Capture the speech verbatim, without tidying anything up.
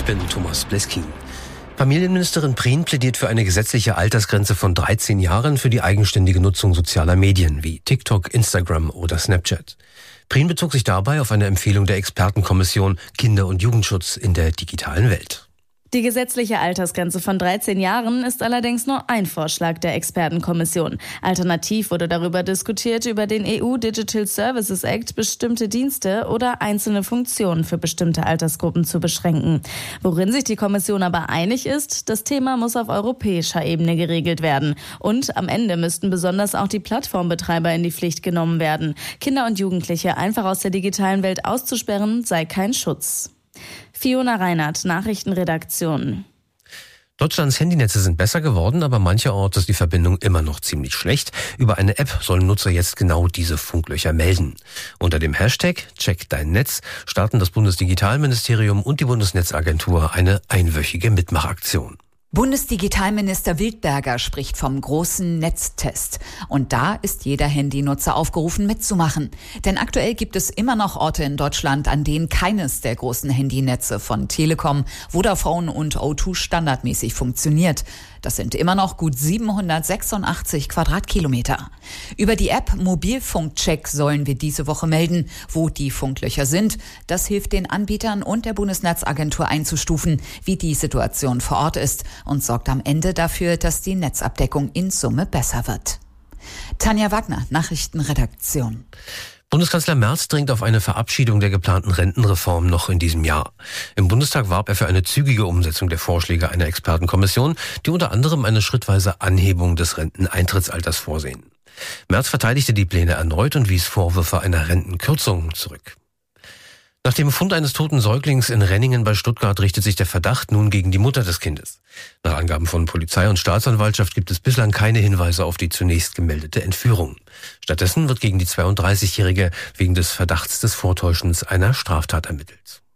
bin Thomas Bleskin. Familienministerin Prien plädiert für eine gesetzliche Altersgrenze von dreizehn Jahren für die eigenständige Nutzung sozialer Medien wie TikTok, Instagram oder Snapchat. Prien bezog sich dabei auf eine Empfehlung der Expertenkommission Kinder- und Jugendschutz in der digitalen Welt. Die gesetzliche Altersgrenze von dreizehn Jahren ist allerdings nur ein Vorschlag der Expertenkommission. Alternativ wurde darüber diskutiert, über den E U Digital Services Act bestimmte Dienste oder einzelne Funktionen für bestimmte Altersgruppen zu beschränken. Worin sich die Kommission aber einig ist, das Thema muss auf europäischer Ebene geregelt werden. Und am Ende müssten besonders auch die Plattformbetreiber in die Pflicht genommen werden. Kinder und Jugendliche einfach aus der digitalen Welt auszusperren, sei kein Schutz. Fiona Reinhardt, Nachrichtenredaktion. Deutschlands Handynetze sind besser geworden, aber mancherorts ist die Verbindung immer noch ziemlich schlecht. Über eine App sollen Nutzer jetzt genau diese Funklöcher melden. Unter dem Hashtag Check dein Netz starten das Bundesdigitalministerium und die Bundesnetzagentur eine einwöchige Mitmachaktion. Bundesdigitalminister Wildberger spricht vom großen Netztest. Und da ist jeder Handynutzer aufgerufen, mitzumachen. Denn aktuell gibt es immer noch Orte in Deutschland, an denen keines der großen Handynetze von Telekom, Vodafone und O zwei standardmäßig funktioniert. Das sind immer noch gut siebenhundertsechsundachtzig Quadratkilometer. Über die App Mobilfunkcheck sollen wir diese Woche melden, wo die Funklöcher sind. Das hilft den Anbietern und der Bundesnetzagentur einzustufen, wie die Situation vor Ort ist und sorgt am Ende dafür, dass die Netzabdeckung in Summe besser wird. Tanja Wagner, Nachrichtenredaktion. Bundeskanzler Merz dringt auf eine Verabschiedung der geplanten Rentenreform noch in diesem Jahr. Im Bundestag warb er für eine zügige Umsetzung der Vorschläge einer Expertenkommission, die unter anderem eine schrittweise Anhebung des Renteneintrittsalters vorsehen. Merz verteidigte die Pläne erneut und wies Vorwürfe einer Rentenkürzung zurück. Nach dem Fund eines toten Säuglings in Renningen bei Stuttgart richtet sich der Verdacht nun gegen die Mutter des Kindes. Nach Angaben von Polizei und Staatsanwaltschaft gibt es bislang keine Hinweise auf die zunächst gemeldete Entführung. Stattdessen wird gegen die zweiunddreißigjährige wegen des Verdachts des Vortäuschens einer Straftat ermittelt.